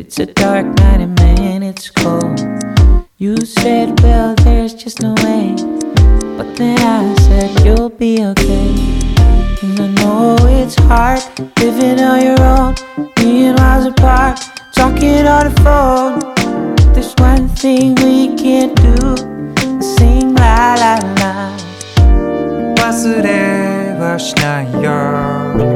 it's a dark night and man, it's cold. You said, well, there's just no way. But then I said, you'll be okay. And I know it's hard living on your own, being miles apart, talking on the phone. There's one thing we can't do, sing la la la. 忘れはしないよ